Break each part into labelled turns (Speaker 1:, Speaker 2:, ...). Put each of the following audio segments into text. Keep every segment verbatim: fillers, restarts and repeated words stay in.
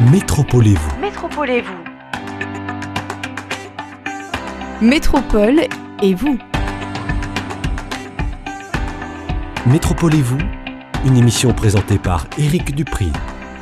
Speaker 1: Métropolez-vous.
Speaker 2: Métropolez-vous.
Speaker 3: Métropole et vous.
Speaker 1: Métropolez-vous, une émission présentée par Éric Dupri.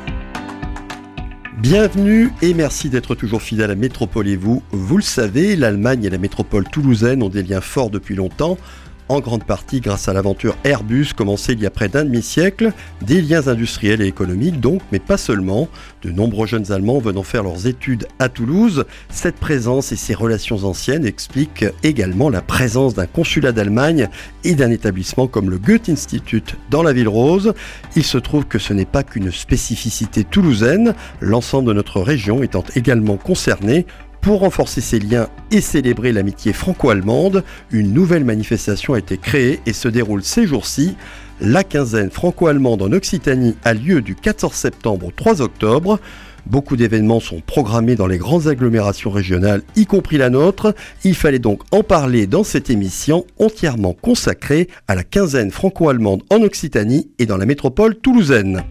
Speaker 4: Bienvenue et merci d'être toujours fidèle à Métropolez-vous. Vous le savez, l'Allemagne et la métropole toulousaine ont des liens forts depuis longtemps, en grande partie grâce à l'aventure Airbus commencée il y a près d'un demi-siècle, des liens industriels et économiques donc, mais pas seulement. De nombreux jeunes Allemands venant faire leurs études à Toulouse. Cette présence et ces relations anciennes expliquent également la présence d'un consulat d'Allemagne et d'un établissement comme le Goethe-Institut dans la Ville Rose. Il se trouve que ce n'est pas qu'une spécificité toulousaine, l'ensemble de notre région étant également concerné. Pour renforcer ces liens et célébrer l'amitié franco-allemande, une nouvelle manifestation a été créée et se déroule ces jours-ci. La quinzaine franco-allemande en Occitanie a lieu du quatorze septembre au trois octobre. Beaucoup d'événements sont programmés dans les grandes agglomérations régionales, y compris la nôtre. Il fallait donc en parler dans cette émission entièrement consacrée à la quinzaine franco-allemande en Occitanie et dans la métropole toulousaine.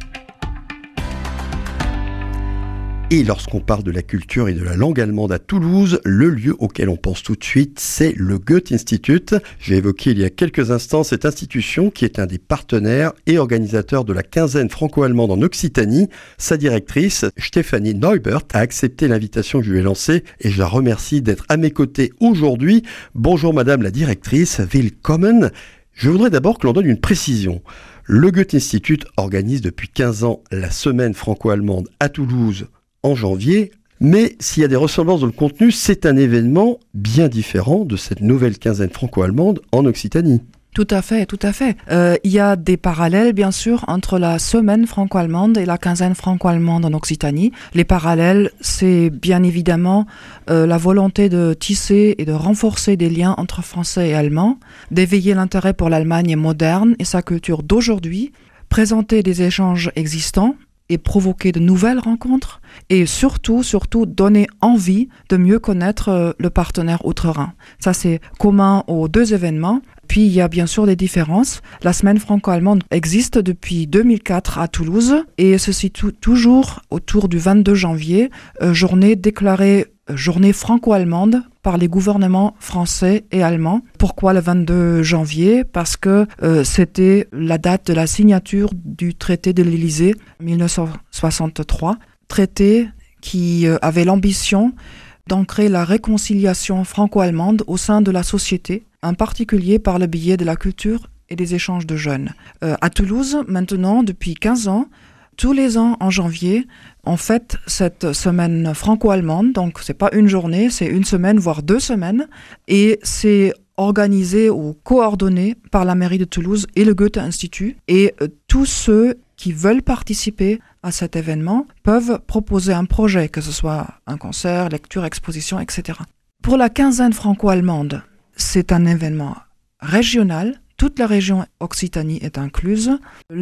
Speaker 4: Et lorsqu'on parle de la culture et de la langue allemande à Toulouse, le lieu auquel on pense tout de suite, c'est le Goethe-Institut. J'ai évoqué il y a quelques instants cette institution qui est un des partenaires et organisateurs de la quinzaine franco-allemande en Occitanie. Sa directrice, Stéphanie Neubert, a accepté l'invitation que je lui ai lancée et je la remercie d'être à mes côtés aujourd'hui. Bonjour Madame la directrice, willkommen. Je voudrais d'abord que l'on donne une précision. Le Goethe-Institut organise depuis quinze ans la semaine franco-allemande à Toulouse en janvier, mais s'il y a des ressemblances dans le contenu, c'est un événement bien différent de cette nouvelle quinzaine franco-allemande en Occitanie.
Speaker 5: Tout à fait, tout à fait. Euh, il y a des parallèles, bien sûr, entre la semaine franco-allemande et la quinzaine franco-allemande en Occitanie. Les parallèles, c'est bien évidemment euh, la volonté de tisser et de renforcer des liens entre Français et Allemands, d'éveiller l'intérêt pour l'Allemagne moderne et sa culture d'aujourd'hui, présenter des échanges existants, et provoquer de nouvelles rencontres et surtout, surtout donner envie de mieux connaître le partenaire outre-Rhin. Ça, c'est commun aux deux événements. Puis, il y a bien sûr des différences. La semaine franco-allemande existe depuis deux mille quatre à Toulouse et se situe toujours autour du vingt-deux janvier, euh, journée déclarée journée franco-allemande par les gouvernements français et allemands. Pourquoi le vingt-deux janvier ? Parce que euh, c'était la date de la signature du traité de l'Élysée dix-neuf cent soixante-trois, traité qui euh, avait l'ambition d'ancrer la réconciliation franco-allemande au sein de la société, en particulier par le biais de la culture et des échanges de jeunes. Euh, à Toulouse, maintenant, depuis quinze ans, tous les ans, en janvier, on fête cette semaine franco-allemande. Donc, c'est pas une journée, c'est une semaine, voire deux semaines. Et c'est organisé ou coordonné par la mairie de Toulouse et le Goethe-Institut. Et euh, tous ceux qui veulent participer à cet événement peuvent proposer un projet, que ce soit un concert, lecture, exposition, et cetera. Pour la quinzaine franco-allemande, c'est un événement régional. Toute la région Occitanie est incluse.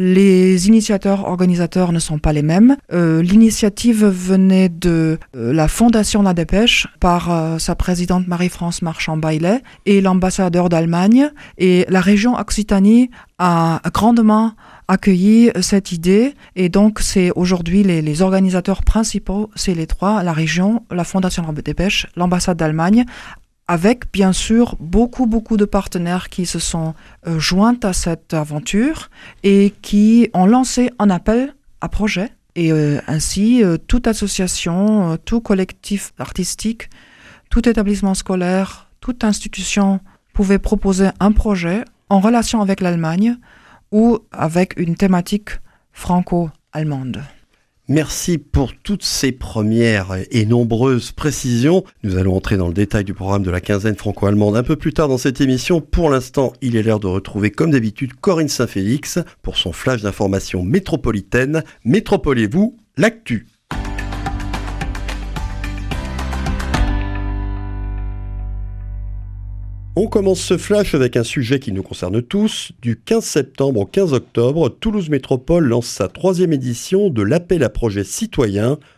Speaker 5: Les initiateurs, organisateurs ne sont pas les mêmes. Euh, l'initiative venait de euh, la Fondation La Dépêche par euh, sa présidente Marie-France Marchand-Baillet et l'ambassadeur d'Allemagne. Et la région Occitanie a grandement accueilli cette idée. Et donc, c'est aujourd'hui les, les organisateurs principaux, c'est les trois, la région, la Fondation La Dépêche, l'ambassade d'Allemagne, avec bien sûr beaucoup beaucoup de partenaires qui se sont euh, joints à cette aventure et qui ont lancé un appel à projet. Et euh, ainsi, euh, toute association, euh, tout collectif artistique, tout établissement scolaire, toute institution pouvait proposer un projet en relation avec l'Allemagne ou avec une thématique franco-allemande.
Speaker 4: Merci pour toutes ces premières et nombreuses précisions. Nous allons entrer dans le détail du programme de la quinzaine franco-allemande un peu plus tard dans cette émission. Pour l'instant, il est l'heure de retrouver comme d'habitude Corinne Saint-Félix pour son flash d'information métropolitaine. Métropolez-vous, l'actu. On commence ce flash avec un sujet qui nous concerne tous. Du quinze septembre au quinze octobre, Toulouse Métropole lance sa troisième édition de l'appel à projets citoyens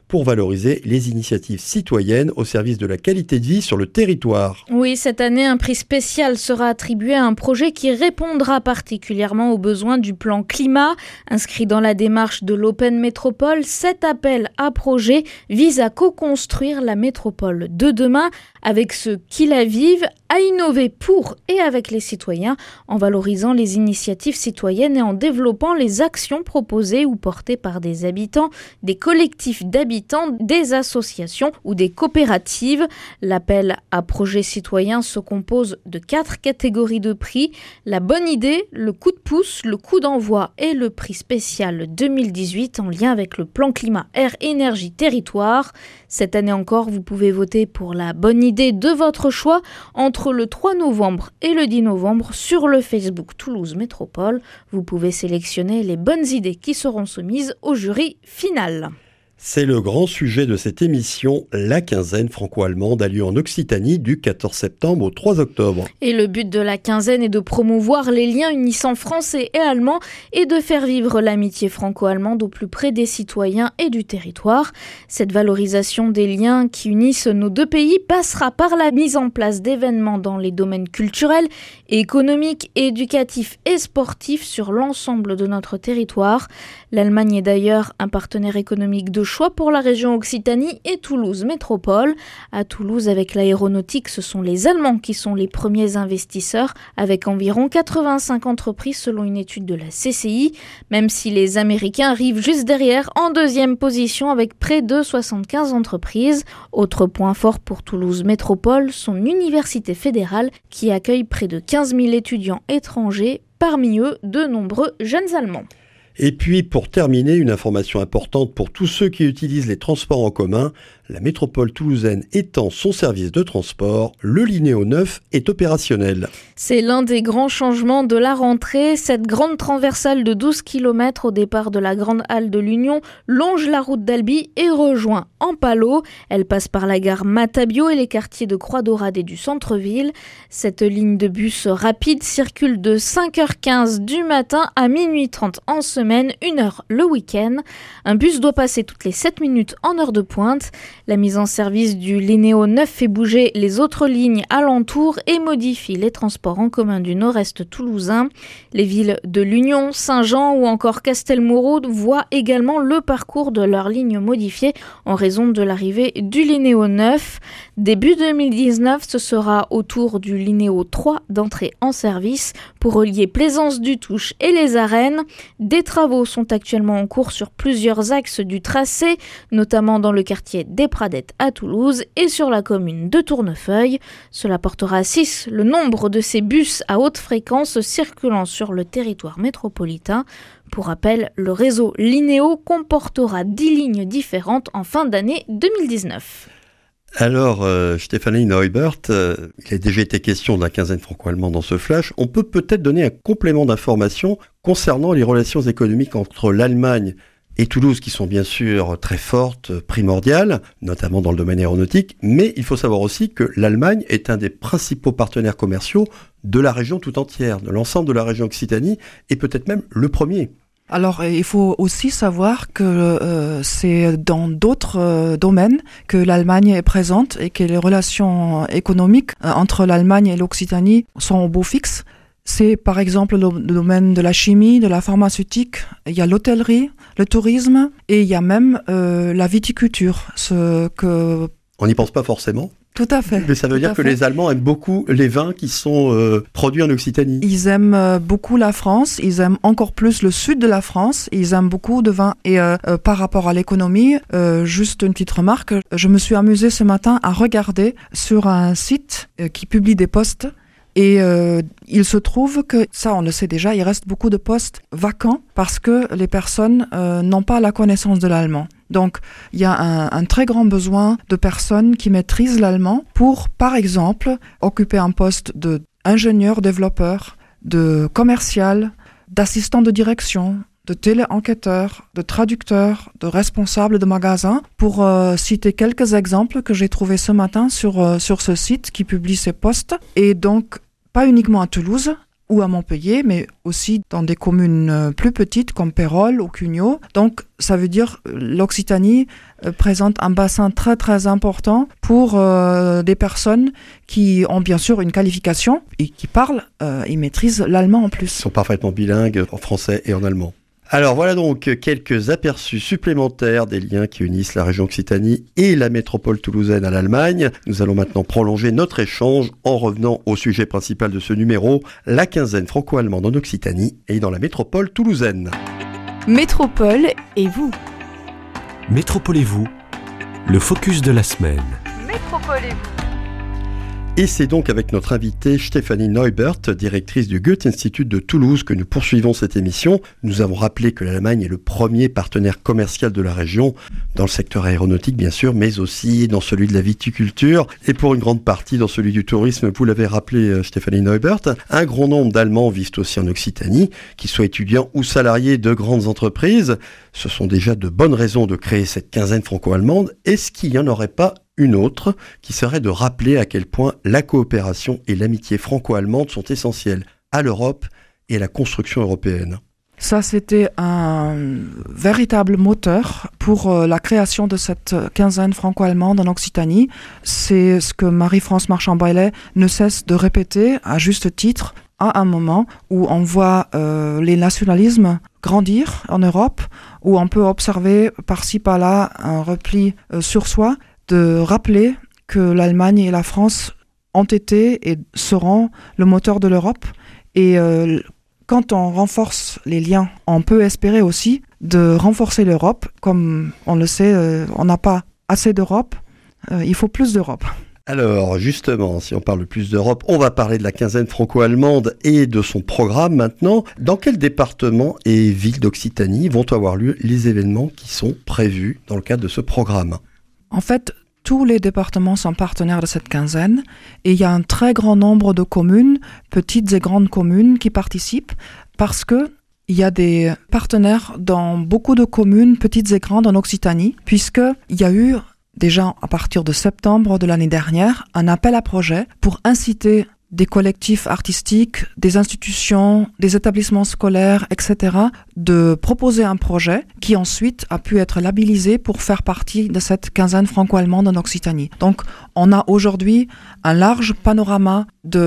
Speaker 4: pour valoriser les initiatives citoyennes au service de la qualité de vie sur le territoire.
Speaker 2: Oui, cette année, un prix spécial sera attribué à un projet qui répondra particulièrement aux besoins du plan climat. Inscrit dans la démarche de l'Open Métropole, cet appel à projet vise à co-construire la métropole de demain avec ceux qui la vivent, à innover pour et avec les citoyens en valorisant les initiatives citoyennes et en développant les actions proposées ou portées par des habitants, des collectifs d'habitants, des associations ou des coopératives. L'appel à projet citoyen se compose de quatre catégories de prix: la bonne idée, le coup de pouce, le coup d'envoi et le prix spécial deux mille dix-huit en lien avec le plan climat, air, énergie, territoire. Cette année encore, vous pouvez voter pour la bonne idée de votre choix entre le trois novembre et le dix novembre sur le Facebook Toulouse Métropole. Vous pouvez sélectionner les bonnes idées qui seront soumises au jury final.
Speaker 4: C'est le grand sujet de cette émission. La quinzaine franco-allemande a lieu en Occitanie du quatorze septembre au trois octobre.
Speaker 2: Et le but de la quinzaine est de promouvoir les liens unissant français et allemands et de faire vivre l'amitié franco-allemande au plus près des citoyens et du territoire. Cette valorisation des liens qui unissent nos deux pays passera par la mise en place d'événements dans les domaines culturels, économiques, éducatifs et sportifs sur l'ensemble de notre territoire. L'Allemagne est d'ailleurs un partenaire économique de choix pour la région Occitanie et Toulouse Métropole. À Toulouse, avec l'aéronautique, ce sont les Allemands qui sont les premiers investisseurs, avec environ quatre-vingt-cinq entreprises selon une étude de la C C I, même si les Américains arrivent juste derrière en deuxième position avec près de soixante-quinze entreprises. Autre point fort pour Toulouse Métropole, son université fédérale qui accueille près de quinze mille étudiants étrangers, parmi eux de nombreux jeunes Allemands.
Speaker 4: Et puis, pour terminer, une information importante pour tous ceux qui utilisent les transports en commun. La métropole toulousaine étend son service de transport. Le Linéo neuf est opérationnel.
Speaker 2: C'est l'un des grands changements de la rentrée. Cette grande transversale de douze kilomètres au départ de la Grande Halle de l'Union longe la route d'Albi et rejoint Ampalo. Elle passe par la gare Matabio et les quartiers de Croix-Daurade et du centre-ville. Cette ligne de bus rapide circule de cinq heures quinze du matin à minuit trente en semaine, une heure le week-end. Un bus doit passer toutes les sept minutes en heure de pointe. La mise en service du Linéo neuf fait bouger les autres lignes alentours et modifie les transports en commun du nord-est toulousain. Les villes de l'Union, Saint-Jean ou encore Castelmoreau voient également le parcours de leurs lignes modifiées en raison de l'arrivée du Linéo neuf. Début deux mille dix-neuf, ce sera au tour du Linéo trois d'entrer en service pour relier Plaisance du Touche et les Arènes. Des travaux sont actuellement en cours sur plusieurs axes du tracé, notamment dans le quartier des Pradettes à Toulouse et sur la commune de Tournefeuille. Cela portera à six le nombre de ces bus à haute fréquence circulant sur le territoire métropolitain. Pour rappel, le réseau Linéo comportera dix lignes différentes en fin d'année deux mille dix-neuf.
Speaker 4: Alors, euh, Stéphanie Neubert, euh, il a déjà été question de la quinzaine franco-allemande dans ce flash. On peut peut-être donner un complément d'information concernant les relations économiques entre l'Allemagne et Toulouse, qui sont bien sûr très fortes, primordiales, notamment dans le domaine aéronautique. Mais il faut savoir aussi que l'Allemagne est un des principaux partenaires commerciaux de la région tout entière, de l'ensemble de la région Occitanie, et peut-être même le premier.
Speaker 5: Alors, il faut aussi savoir que euh, c'est dans d'autres euh, domaines que l'Allemagne est présente et que les relations économiques euh, entre l'Allemagne et l'Occitanie sont au beau fixe. C'est par exemple le, le domaine de la chimie, de la pharmaceutique, il y a l'hôtellerie, le tourisme et il y a même euh, la viticulture. Ce que...
Speaker 4: On n'y pense pas forcément.
Speaker 5: Tout à fait.
Speaker 4: Mais ça veut dire que les Allemands aiment beaucoup les vins qui sont euh, produits en Occitanie.
Speaker 5: Ils aiment euh, beaucoup la France, ils aiment encore plus le sud de la France, ils aiment beaucoup de vins. Et euh, euh, par rapport à l'économie, euh, juste une petite remarque, je me suis amusée ce matin à regarder sur un site euh, qui publie des posts. Et euh, il se trouve que, ça on le sait déjà, il reste beaucoup de postes vacants parce que les personnes euh, n'ont pas la connaissance de l'allemand. Donc, il y a un, un très grand besoin de personnes qui maîtrisent l'allemand pour, par exemple, occuper un poste d'ingénieur développeur, de commercial, d'assistant de direction, de téléenquêteur, de traducteur, de responsable de magasin, pour euh, citer quelques exemples que j'ai trouvés ce matin sur, euh, sur ce site qui publie ces postes. Et donc, pas uniquement à Toulouse, ou à Montpellier, mais aussi dans des communes plus petites comme Pérols ou Cugnaux. Donc, ça veut dire que l'Occitanie euh, présente un bassin très très important pour euh, des personnes qui ont bien sûr une qualification et qui parlent euh, et maîtrisent l'allemand en plus.
Speaker 4: Ils sont parfaitement bilingues en français et en allemand. Alors voilà donc quelques aperçus supplémentaires des liens qui unissent la région Occitanie et la métropole toulousaine à l'Allemagne. Nous allons maintenant prolonger notre échange en revenant au sujet principal de ce numéro, la quinzaine franco-allemande en Occitanie et dans la métropole toulousaine.
Speaker 3: Métropole et vous.
Speaker 1: Métropole et vous, le focus de la semaine.
Speaker 3: Métropole et vous.
Speaker 4: Et c'est donc avec notre invitée Stéphanie Neubert, directrice du Goethe-Institut de Toulouse, que nous poursuivons cette émission. Nous avons rappelé que l'Allemagne est le premier partenaire commercial de la région, dans le secteur aéronautique bien sûr, mais aussi dans celui de la viticulture et pour une grande partie dans celui du tourisme. Vous l'avez rappelé Stéphanie Neubert, un grand nombre d'Allemands vivent aussi en Occitanie, qu'ils soient étudiants ou salariés de grandes entreprises. Ce sont déjà de bonnes raisons de créer cette quinzaine franco-allemande. Est-ce qu'il n'y en aurait pas une autre qui serait de rappeler à quel point la coopération et l'amitié franco-allemande sont essentielles à l'Europe et à la construction européenne?
Speaker 5: Ça, c'était un véritable moteur pour la création de cette quinzaine franco-allemande en Occitanie. C'est ce que Marie-France Marchand-Baillet ne cesse de répéter à juste titre à un moment où on voit euh, les nationalismes grandir en Europe, où on peut observer par-ci par-là un repli euh, sur soi, de rappeler que l'Allemagne et la France ont été et seront le moteur de l'Europe. Et euh, quand on renforce les liens, on peut espérer aussi de renforcer l'Europe. Comme on le sait, euh, on n'a pas assez d'Europe, euh, il faut plus d'Europe.
Speaker 4: Alors justement, si on parle de plus d'Europe, on va parler de la quinzaine franco-allemande et de son programme maintenant. Dans quel département et ville d'Occitanie vont avoir lieu les événements qui sont prévus dans le cadre de ce programme ?
Speaker 5: En fait, tous les départements sont partenaires de cette quinzaine et il y a un très grand nombre de communes, petites et grandes communes, qui participent parce que il y a des partenaires dans beaucoup de communes, petites et grandes en Occitanie, puisqu'il y a eu déjà à partir de septembre de l'année dernière un appel à projet pour inciter des collectifs artistiques, des institutions, des établissements scolaires, et cetera, de proposer un projet qui ensuite a pu être labellisé pour faire partie de cette quinzaine franco-allemande en Occitanie. Donc, on a aujourd'hui un large panorama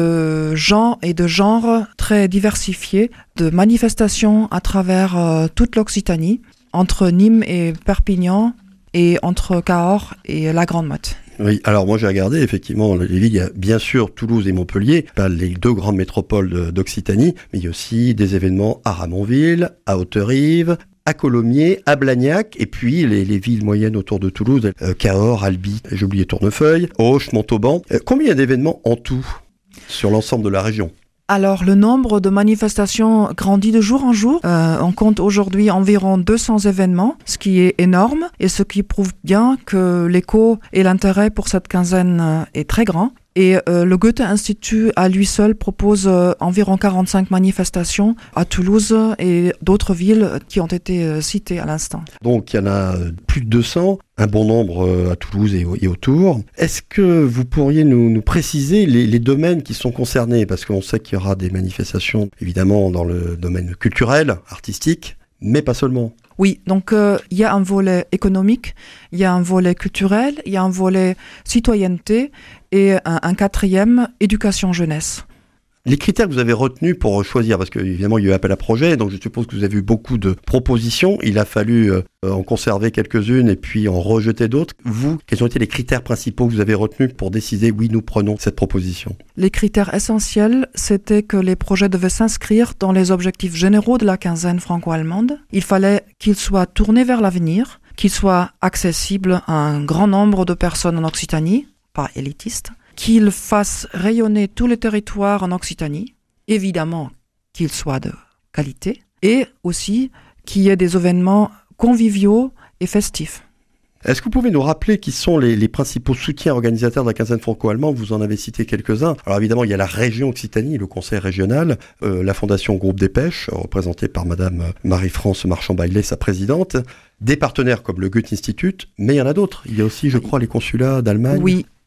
Speaker 5: de gens et de genres très diversifiés, de manifestations à travers euh, toute l'Occitanie, entre Nîmes et Perpignan, et entre Cahors et la Grande Motte.
Speaker 4: Oui, alors moi j'ai regardé, effectivement, les villes, il y a bien sûr Toulouse et Montpellier, les deux grandes métropoles d'Occitanie, mais il y a aussi des événements à Ramonville, à Haute-Rive, à Colomiers, à Blagnac, et puis les, les villes moyennes autour de Toulouse, euh, Cahors, Albi, j'ai oublié Tournefeuille, Auch, Montauban. Euh, combien il y a d'événements en tout sur l'ensemble de la région ?
Speaker 5: Alors, le nombre de manifestations grandit de jour en jour. Euh, on compte aujourd'hui environ deux cents événements, ce qui est énorme et ce qui prouve bien que l'écho et l'intérêt pour cette quinzaine est très grand. Et euh, le Goethe-Institut à lui seul propose euh, environ quarante-cinq manifestations à Toulouse et d'autres villes qui ont été euh, citées à l'instant.
Speaker 4: Donc il y en a plus de deux cents, un bon nombre euh, à Toulouse et, et autour. Est-ce que vous pourriez nous, nous préciser les, les domaines qui sont concernés ? Parce qu'on sait qu'il y aura des manifestations évidemment dans le domaine culturel, artistique, mais pas seulement.
Speaker 5: Oui, donc il euh, y a un volet économique, il y a un volet culturel, il y a un volet citoyenneté et un, un quatrième, éducation jeunesse.
Speaker 4: Les critères que vous avez retenus pour choisir, parce qu'évidemment il y a eu appel à projet, donc je suppose que vous avez eu beaucoup de propositions, il a fallu euh, en conserver quelques-unes et puis en rejeter d'autres. Vous, quels ont été les critères principaux que vous avez retenus pour décider, oui, nous prenons cette proposition ?
Speaker 5: Les critères essentiels, c'était que les projets devaient s'inscrire dans les objectifs généraux de la quinzaine franco-allemande. Il fallait qu'ils soient tournés vers l'avenir, qu'ils soient accessibles à un grand nombre de personnes en Occitanie, pas élitistes, qu'il fasse rayonner tous les territoires en Occitanie, évidemment qu'il soit de qualité, et aussi qu'il y ait des événements conviviaux et festifs.
Speaker 4: Est-ce que vous pouvez nous rappeler qui sont les, les principaux soutiens organisateurs de la quinzaine franco-allemande ? Vous en avez cité quelques-uns. Alors évidemment, il y a la région Occitanie, le conseil régional, euh, la fondation Groupe des Pêches, représentée par Madame Marie-France Marchand-Baillet, sa présidente, des partenaires comme le Goethe-Institut, mais il y en a d'autres. Il y a aussi, je crois, les consulats d'Allemagne.
Speaker 5: Oui.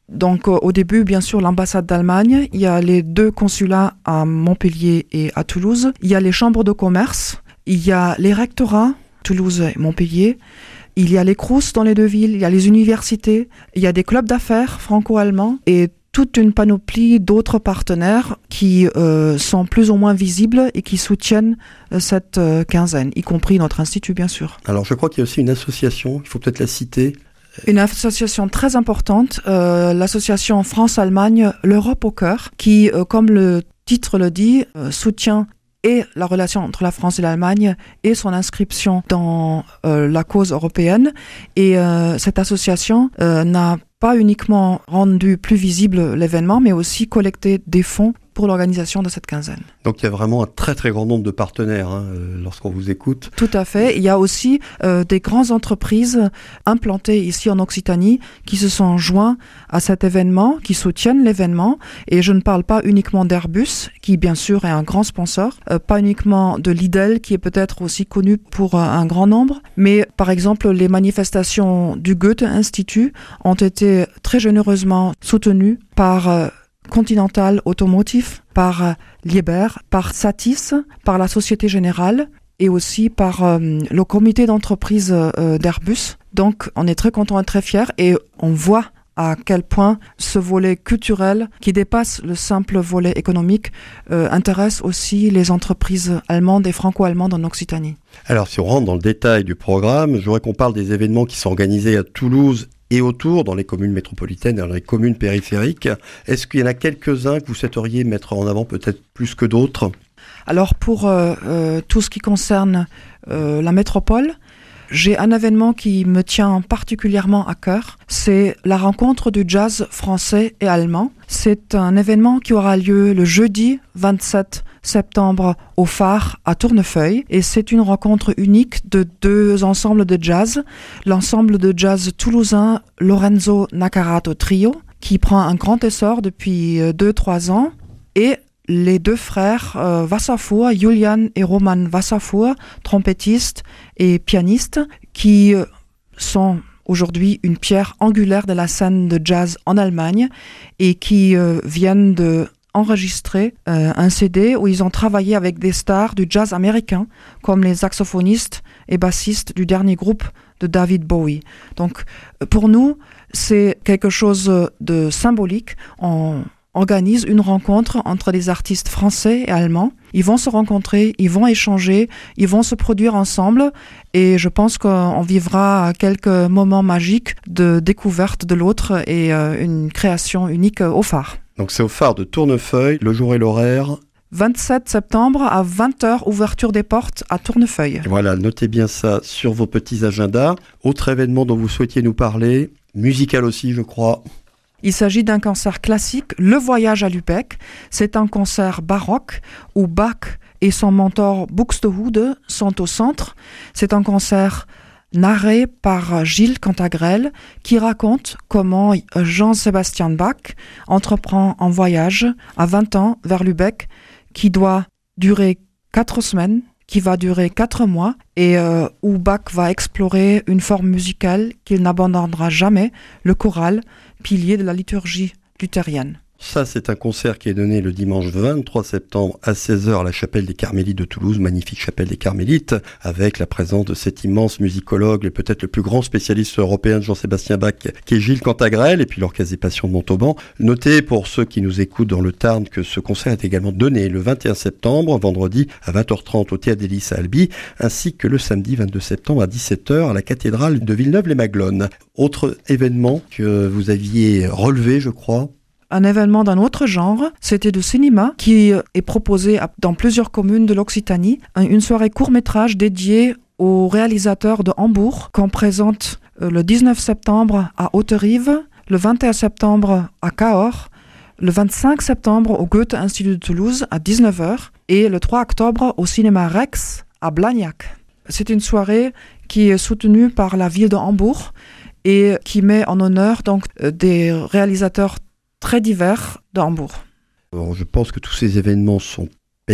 Speaker 5: Donc euh, au début, bien sûr, l'ambassade d'Allemagne, il y a les deux consulats à Montpellier et à Toulouse, il y a les chambres de commerce, il y a les rectorats, Toulouse et Montpellier, il y a les Crous dans les deux villes, il y a les universités, il y a des clubs d'affaires franco-allemands et toute une panoplie d'autres partenaires qui euh, sont plus ou moins visibles et qui soutiennent euh, cette euh, quinzaine, y compris notre institut, bien sûr.
Speaker 4: Alors, je crois qu'il y a aussi une association, il faut peut-être la citer.
Speaker 5: Une association très importante, euh, l'association France-Allemagne, l'Europe au cœur, qui, euh, comme le titre le dit, euh, soutient et la relation entre la France et l'Allemagne et son inscription dans euh, la cause européenne. Et euh, cette association euh, n'a pas uniquement rendu plus visible l'événement, mais aussi collecté des fonds pour l'organisation de cette quinzaine.
Speaker 4: Donc il y a vraiment un très très grand nombre de partenaires hein, euh, lorsqu'on vous écoute.
Speaker 5: Tout à fait. Il y a aussi euh, des grandes entreprises implantées ici en Occitanie qui se sont joints à cet événement, qui soutiennent l'événement. Et je ne parle pas uniquement d'Airbus, qui bien sûr est un grand sponsor, euh, pas uniquement de Lidl, qui est peut-être aussi connu pour euh, un grand nombre, mais par exemple les manifestations du Goethe-Institut ont été très généreusement soutenues par euh, Continental Automotive, par euh, Liebherr, par Satis, par la Société Générale et aussi par euh, le comité d'entreprise euh, d'Airbus. Donc on est très content et très fiers et on voit à quel point ce volet culturel, qui dépasse le simple volet économique, euh, intéresse aussi les entreprises allemandes et franco-allemandes en Occitanie.
Speaker 4: Alors si on rentre dans le détail du programme, je voudrais qu'on parle des événements qui sont organisés à Toulouse et autour, dans les communes métropolitaines et dans les communes périphériques. Est-ce qu'il y en a quelques-uns que vous souhaiteriez mettre en avant peut-être plus que d'autres ?
Speaker 5: Alors pour euh, euh, tout ce qui concerne euh, la métropole, j'ai un événement qui me tient particulièrement à cœur, c'est la rencontre du jazz français et allemand. C'est un événement qui aura lieu le jeudi vingt-sept septembre au Phare à Tournefeuille et c'est une rencontre unique de deux ensembles de jazz. L'ensemble de jazz toulousain Lorenzo Naccarato Trio qui prend un grand essor depuis deux à trois ans et les deux frères euh, Wasserfuhr, Julian et Roman Wasserfuhr, trompettistes et pianistes, qui euh, sont aujourd'hui une pierre angulaire de la scène de jazz en Allemagne et qui euh, viennent de enregistrer euh, un C D où ils ont travaillé avec des stars du jazz américain, comme les saxophonistes et bassistes du dernier groupe de David Bowie. Donc pour nous, c'est quelque chose de symbolique. On organise une rencontre entre des artistes français et allemands. Ils vont se rencontrer, ils vont échanger, ils vont se produire ensemble et je pense qu'on vivra quelques moments magiques de découverte de l'autre et euh, une création unique au Phare.
Speaker 4: Donc c'est au Phare de Tournefeuille, le jour et l'horaire
Speaker 5: vingt-sept septembre à vingt heures, ouverture des portes à Tournefeuille.
Speaker 4: Voilà, notez bien ça sur vos petits agendas. Autre événement dont vous souhaitiez nous parler, musical aussi je crois.
Speaker 5: Il s'agit d'un concert classique, Le Voyage à Lübeck. C'est un concert baroque où Bach et son mentor Buxtehude sont au centre. C'est un concert narré par Gilles Cantagrel qui raconte comment Jean-Sébastien Bach entreprend un voyage à vingt ans vers Lübeck qui doit durer quatre semaines, qui va durer quatre mois et euh, où Bach va explorer une forme musicale qu'il n'abandonnera jamais, le choral, pilier de la liturgie luthérienne.
Speaker 4: Ça, c'est un concert qui est donné le dimanche vingt-trois septembre à seize heures à la chapelle des Carmélites de Toulouse, magnifique chapelle des Carmélites, avec la présence de cet immense musicologue, et peut-être le plus grand spécialiste européen de Jean-Sébastien Bach, qui est Gilles Cantagrel, et puis l'Orchestre des Passions de Montauban. Notez pour ceux qui nous écoutent dans le Tarn que ce concert est également donné le vingt et un septembre, vendredi à vingt heures trente au Théâtre des Lys à Albi, ainsi que le samedi vingt-deux septembre à dix-sept heures à la cathédrale de Villeneuve-les-Maglones. Autre événement que vous aviez relevé, je crois.
Speaker 5: Un événement d'un autre genre, c'était du cinéma qui est proposé dans plusieurs communes de l'Occitanie. Une soirée court-métrage dédiée aux réalisateurs de Hambourg qu'on présente le dix-neuf septembre à Haute-Rive, le vingt et un septembre à Cahors, le vingt-cinq septembre au Goethe-Institut de Toulouse à dix-neuf heures et le trois octobre au cinéma Rex à Blagnac. C'est une soirée qui est soutenue par la ville de Hambourg et qui met en honneur donc des réalisateurs très divers de Hambourg.
Speaker 4: Alors, je pense que tous ces événements sont payants.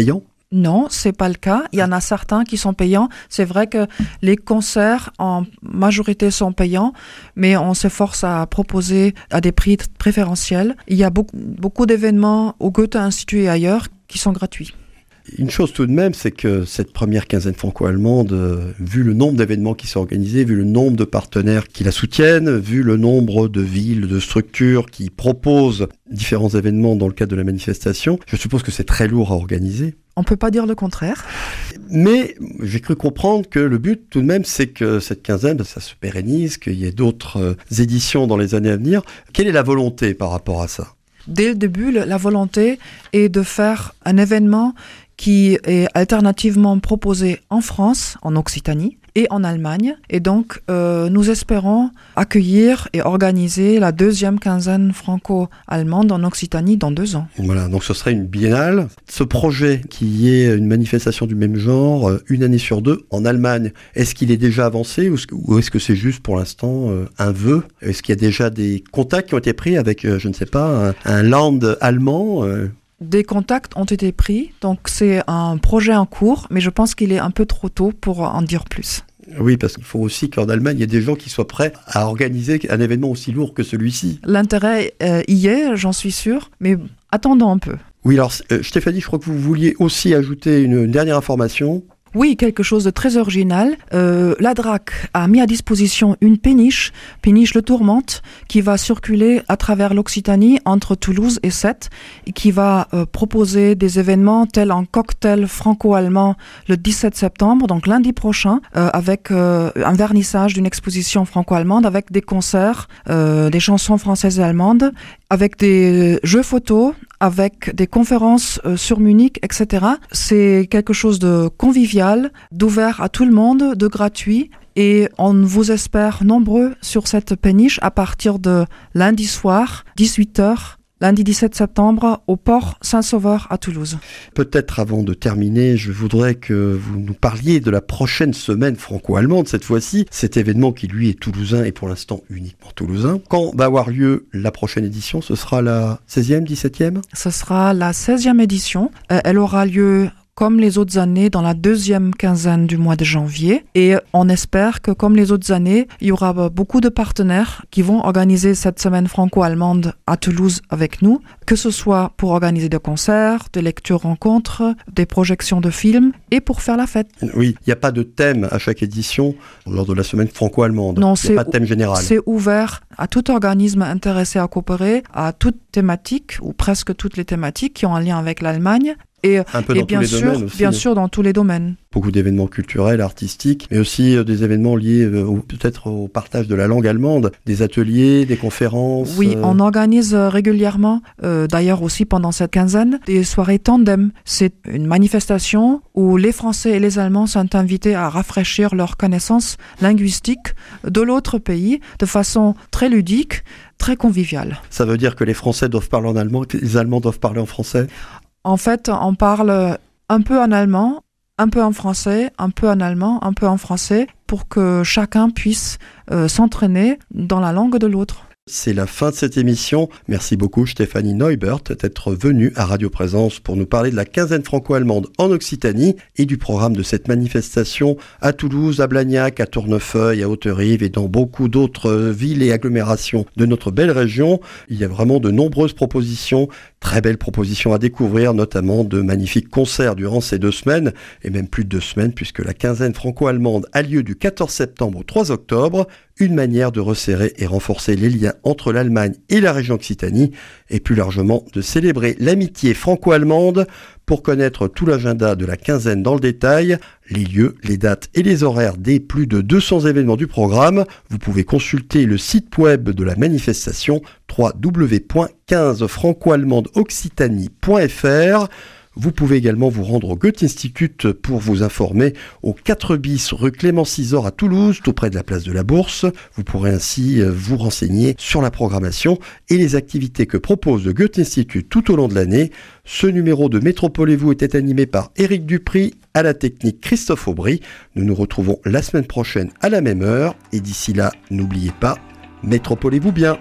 Speaker 5: Non, c'est pas le cas. Il y en a certains qui sont payants. C'est vrai que les concerts en majorité sont payants, mais on s'efforce à proposer à des prix préférentiels. Il y a beaucoup, beaucoup d'événements au Goethe-Institut et ailleurs qui sont gratuits.
Speaker 4: Une chose tout de même, c'est que cette première quinzaine franco-allemande, euh, vu le nombre d'événements qui sont organisés, vu le nombre de partenaires qui la soutiennent, vu le nombre de villes, de structures qui proposent différents événements dans le cadre de la manifestation, je suppose que c'est très lourd à organiser.
Speaker 5: On ne peut pas dire le contraire.
Speaker 4: Mais j'ai cru comprendre que le but tout de même, c'est que cette quinzaine, ça se pérennise, qu'il y ait d'autres euh, éditions dans les années à venir. Quelle est la volonté par rapport à ça ?
Speaker 5: Dès le début, la volonté est de faire un événement qui est alternativement proposé en France, en Occitanie et en Allemagne. Et donc, euh, nous espérons accueillir et organiser la deuxième quinzaine franco-allemande en Occitanie dans deux ans.
Speaker 4: Voilà, donc ce serait une biennale. Ce projet qui est une manifestation du même genre, une année sur deux, en Allemagne, est-ce qu'il est déjà avancé ou est-ce que c'est juste pour l'instant un vœu ? Est-ce qu'il y a déjà des contacts qui ont été pris avec, je ne sais pas, un, un land allemand ?
Speaker 5: Des contacts ont été pris, donc c'est un projet en cours, mais je pense qu'il est un peu trop tôt pour en dire plus.
Speaker 4: Oui, parce qu'il faut aussi qu'en Allemagne, il y ait des gens qui soient prêts à organiser un événement aussi lourd que celui-ci.
Speaker 5: L'intérêt euh, y est, j'en suis sûr, mais attendons un peu.
Speaker 4: Oui, alors euh, Stéphanie, je crois que vous vouliez aussi ajouter une, une dernière information.
Speaker 5: Oui, quelque chose de très original. Euh, la D R A C a mis à disposition une péniche, péniche Le Tourmente, qui va circuler à travers l'Occitanie entre Toulouse et Sète, et qui va euh, proposer des événements tels un cocktail franco-allemand le dix-sept septembre, donc lundi prochain, euh, avec euh, un vernissage d'une exposition franco-allemande, avec des concerts, euh, des chansons françaises et allemandes, avec des jeux photos, avec des conférences euh, sur Munich, et cetera. C'est quelque chose de convivial, d'ouvert à tout le monde, de gratuit. Et on vous espère nombreux sur cette péniche à partir de lundi soir, dix-huit heures, lundi dix-sept septembre, au port Saint-Sauveur à Toulouse.
Speaker 4: Peut-être avant de terminer, je voudrais que vous nous parliez de la prochaine semaine franco-allemande, cette fois-ci. Cet événement qui, lui, est toulousain et pour l'instant uniquement toulousain. Quand va avoir lieu la prochaine édition ? Ce sera la seizième, dix-septième ?
Speaker 5: Ce sera la seizième édition. Euh, elle aura lieu comme les autres années, dans la deuxième quinzaine du mois de janvier. Et on espère que, comme les autres années, il y aura beaucoup de partenaires qui vont organiser cette semaine franco-allemande à Toulouse avec nous, que ce soit pour organiser des concerts, des lectures-rencontres, des projections de films et pour faire la fête.
Speaker 4: Oui, il n'y a pas de thème à chaque édition lors de la semaine franco-allemande.
Speaker 5: Non,
Speaker 4: il n'y a pas de thème général.
Speaker 5: C'est ouvert à tout organisme intéressé à coopérer, à toute thématique, ou presque toutes les thématiques qui ont un lien avec l'Allemagne. Et,
Speaker 4: un peu dans
Speaker 5: et bien
Speaker 4: tous les
Speaker 5: sûr,
Speaker 4: domaines aussi.
Speaker 5: Bien sûr, dans tous les domaines.
Speaker 4: Beaucoup d'événements culturels, artistiques, mais aussi euh, des événements liés euh, au, peut-être au partage de la langue allemande, des ateliers, des conférences.
Speaker 5: Oui,
Speaker 4: euh...
Speaker 5: on organise régulièrement, euh, d'ailleurs aussi pendant cette quinzaine, des soirées tandem. C'est une manifestation où les Français et les Allemands sont invités à rafraîchir leurs connaissances linguistiques de l'autre pays de façon très ludique, très conviviale.
Speaker 4: Ça veut dire que les Français doivent parler en allemand, que les Allemands doivent parler en français ?
Speaker 5: En fait, on parle un peu en allemand, un peu en français, un peu en allemand, un peu en français, pour que chacun puisse euh, s'entraîner dans la langue de l'autre.
Speaker 4: C'est la fin de cette émission. Merci beaucoup Stéphanie Neubert d'être venue à Radio Présence pour nous parler de la quinzaine franco-allemande en Occitanie et du programme de cette manifestation à Toulouse, à Blagnac, à Tournefeuille, à Haute-Rive et dans beaucoup d'autres villes et agglomérations de notre belle région. Il y a vraiment de nombreuses propositions, très belles propositions à découvrir, notamment de magnifiques concerts durant ces deux semaines et même plus de deux semaines puisque la quinzaine franco-allemande a lieu du quatorze septembre au trois octobre. Une manière de resserrer et renforcer les liens entre l'Allemagne et la région Occitanie et plus largement de célébrer l'amitié franco-allemande. Pour connaître tout l'agenda de la quinzaine dans le détail, les lieux, les dates et les horaires des plus de deux cents événements du programme, vous pouvez consulter le site web de la manifestation w w w point quinze franco allemande occitanie point f r. Vous pouvez également vous rendre au Goethe-Institut pour vous informer au quatre bis rue Clément Cisor à Toulouse, tout près de la place de la Bourse. Vous pourrez ainsi vous renseigner sur la programmation et les activités que propose le Goethe-Institut tout au long de l'année. Ce numéro de Métropole et vous était animé par Éric Dupry, à la technique Christophe Aubry. Nous nous retrouvons la semaine prochaine à la même heure et d'ici là, n'oubliez pas, métropolez-vous bien.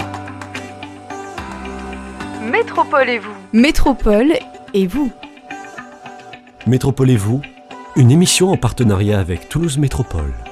Speaker 3: Métropole et vous.
Speaker 2: Métropole et vous.
Speaker 1: Métropole et vous, une émission en partenariat avec Toulouse Métropole.